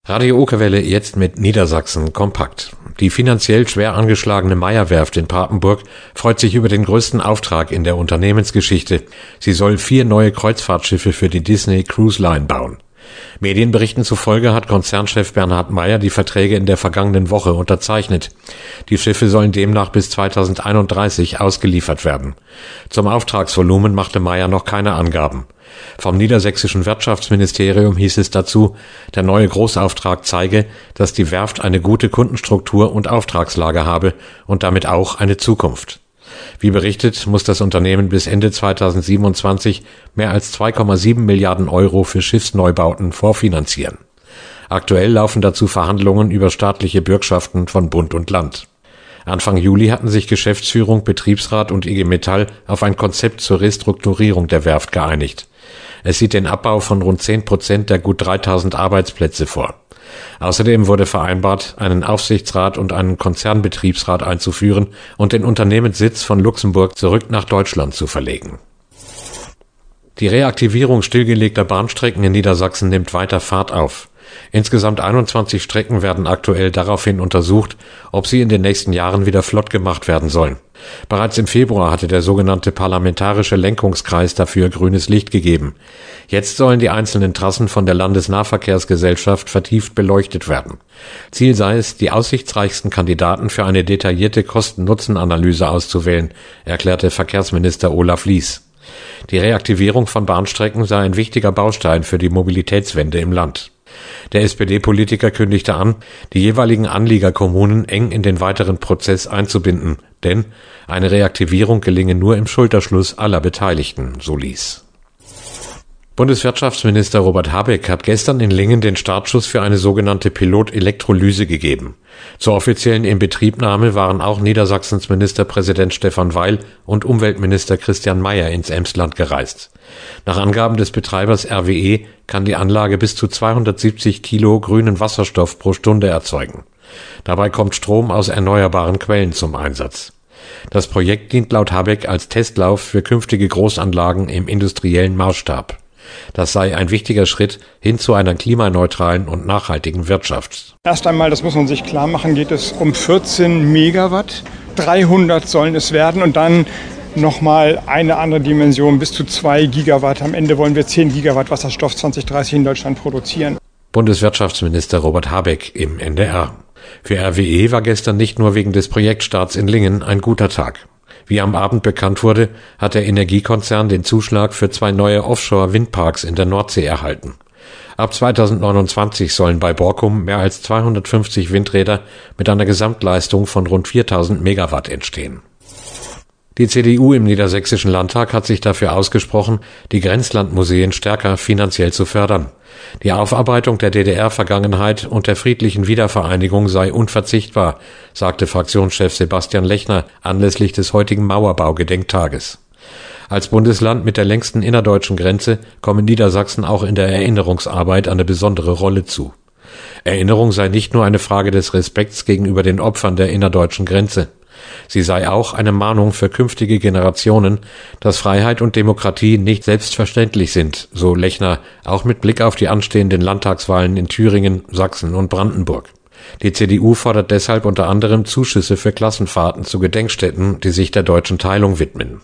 Radio Okerwelle jetzt mit Niedersachsen kompakt. Die finanziell schwer angeschlagene Meyer-Werft in Papenburg freut sich über den größten Auftrag in der Unternehmensgeschichte. Sie soll 4 neue Kreuzfahrtschiffe für die Disney Cruise Line bauen. Medienberichten zufolge hat Konzernchef Bernhard Meyer die Verträge in der vergangenen Woche unterzeichnet. Die Schiffe sollen demnach bis 2031 ausgeliefert werden. Zum Auftragsvolumen machte Meyer noch keine Angaben. Vom niedersächsischen Wirtschaftsministerium hieß es dazu, der neue Großauftrag zeige, dass die Werft eine gute Kundenstruktur und Auftragslage habe und damit auch eine Zukunft. Wie berichtet, muss das Unternehmen bis Ende 2027 mehr als 2,7 Milliarden Euro für Schiffsneubauten vorfinanzieren. Aktuell laufen dazu Verhandlungen über staatliche Bürgschaften von Bund und Land. Anfang Juli hatten sich Geschäftsführung, Betriebsrat und IG Metall auf ein Konzept zur Restrukturierung der Werft geeinigt. Es sieht den Abbau von rund 10% der gut 3000 Arbeitsplätze vor. Außerdem wurde vereinbart, einen Aufsichtsrat und einen Konzernbetriebsrat einzuführen und den Unternehmenssitz von Luxemburg zurück nach Deutschland zu verlegen. Die Reaktivierung stillgelegter Bahnstrecken in Niedersachsen nimmt weiter Fahrt auf. Insgesamt 21 Strecken werden aktuell daraufhin untersucht, ob sie in den nächsten Jahren wieder flott gemacht werden sollen. Bereits im Februar hatte der sogenannte Parlamentarische Lenkungskreis dafür grünes Licht gegeben. Jetzt sollen die einzelnen Trassen von der Landesnahverkehrsgesellschaft vertieft beleuchtet werden. Ziel sei es, die aussichtsreichsten Kandidaten für eine detaillierte Kosten-Nutzen-Analyse auszuwählen, erklärte Verkehrsminister Olaf Lies. Die Reaktivierung von Bahnstrecken sei ein wichtiger Baustein für die Mobilitätswende im Land. Der SPD-Politiker kündigte an, die jeweiligen Anliegerkommunen eng in den weiteren Prozess einzubinden, denn eine Reaktivierung gelinge nur im Schulterschluss aller Beteiligten, so Lies. Bundeswirtschaftsminister Robert Habeck hat gestern in Lingen den Startschuss für eine sogenannte Pilot-Elektrolyse gegeben. Zur offiziellen Inbetriebnahme waren auch Niedersachsens Ministerpräsident Stefan Weil und Umweltminister Christian Mayer ins Emsland gereist. Nach Angaben des Betreibers RWE kann die Anlage bis zu 270 Kilo grünen Wasserstoff pro Stunde erzeugen. Dabei kommt Strom aus erneuerbaren Quellen zum Einsatz. Das Projekt dient laut Habeck als Testlauf für künftige Großanlagen im industriellen Maßstab. Das sei ein wichtiger Schritt hin zu einer klimaneutralen und nachhaltigen Wirtschaft. Erst einmal, das muss man sich klar machen, geht es um 14 Megawatt. 300 sollen es werden und dann nochmal eine andere Dimension bis zu 2 Gigawatt. Am Ende wollen wir 10 Gigawatt Wasserstoff 2030 in Deutschland produzieren. Bundeswirtschaftsminister Robert Habeck im NDR. Für RWE war gestern nicht nur wegen des Projektstarts in Lingen ein guter Tag. Wie am Abend bekannt wurde, hat der Energiekonzern den Zuschlag für 2 neue Offshore-Windparks in der Nordsee erhalten. Ab 2029 sollen bei Borkum mehr als 250 Windräder mit einer Gesamtleistung von rund 4000 Megawatt entstehen. Die CDU im Niedersächsischen Landtag hat sich dafür ausgesprochen, die Grenzlandmuseen stärker finanziell zu fördern. Die Aufarbeitung der DDR-Vergangenheit und der friedlichen Wiedervereinigung sei unverzichtbar, sagte Fraktionschef Sebastian Lechner anlässlich des heutigen Mauerbau-Gedenktages. Als Bundesland mit der längsten innerdeutschen Grenze kommen Niedersachsen auch in der Erinnerungsarbeit eine besondere Rolle zu. Erinnerung sei nicht nur eine Frage des Respekts gegenüber den Opfern der innerdeutschen Grenze. Sie sei auch eine Mahnung für künftige Generationen, dass Freiheit und Demokratie nicht selbstverständlich sind, so Lechner, auch mit Blick auf die anstehenden Landtagswahlen in Thüringen, Sachsen und Brandenburg. Die CDU fordert deshalb unter anderem Zuschüsse für Klassenfahrten zu Gedenkstätten, die sich der deutschen Teilung widmen.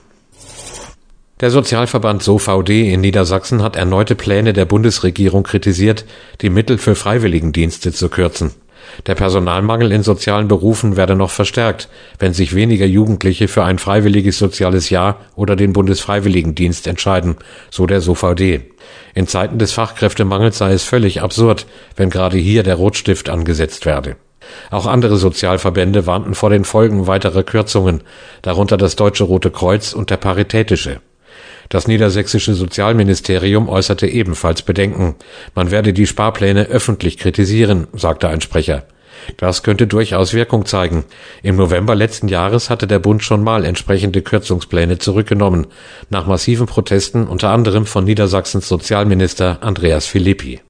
Der Sozialverband SOVD in Niedersachsen hat erneute Pläne der Bundesregierung kritisiert, die Mittel für Freiwilligendienste zu kürzen. Der Personalmangel in sozialen Berufen werde noch verstärkt, wenn sich weniger Jugendliche für ein freiwilliges soziales Jahr oder den Bundesfreiwilligendienst entscheiden, so der SOVD. In Zeiten des Fachkräftemangels sei es völlig absurd, wenn gerade hier der Rotstift angesetzt werde. Auch andere Sozialverbände warnten vor den Folgen weiterer Kürzungen, darunter das Deutsche Rote Kreuz und der Paritätische. Das niedersächsische Sozialministerium äußerte ebenfalls Bedenken. Man werde die Sparpläne öffentlich kritisieren, sagte ein Sprecher. Das könnte durchaus Wirkung zeigen. Im November letzten Jahres hatte der Bund schon mal entsprechende Kürzungspläne zurückgenommen, nach massiven Protesten unter anderem von Niedersachsens Sozialminister Andreas Philippi.